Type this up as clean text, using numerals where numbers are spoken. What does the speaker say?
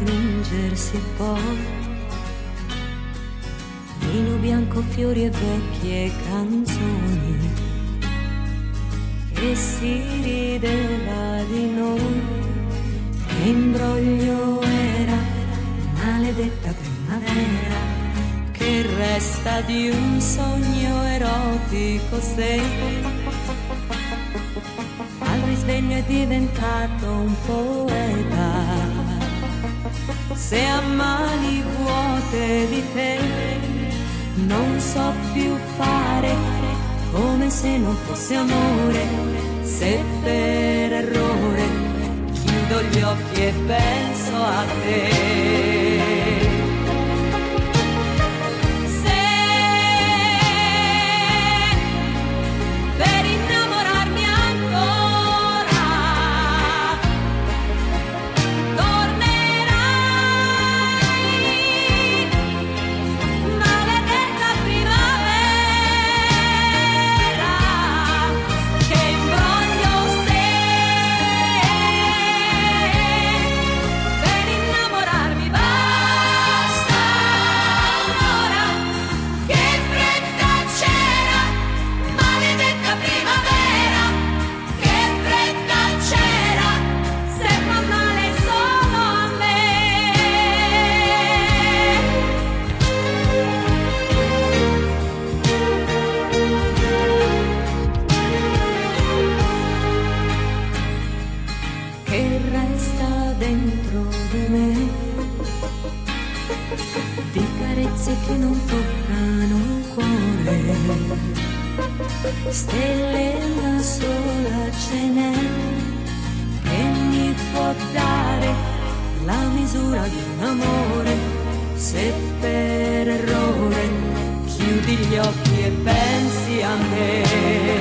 stringersi poi, vino bianco, fiori e vecchie canzoni, e si rideva di noi. Che imbroglio era, maledetta primavera, che resta di un sogno erotico se al risveglio è diventato un poeta. Se a mani vuote di te non so più fare, come se non fosse amore, se per errore chiudo gli occhi e penso a te. Che non toccano il cuore, stelle una sola ce n'è che mi può dare la misura di un amore. Se per errore chiudi gli occhi e pensi a me.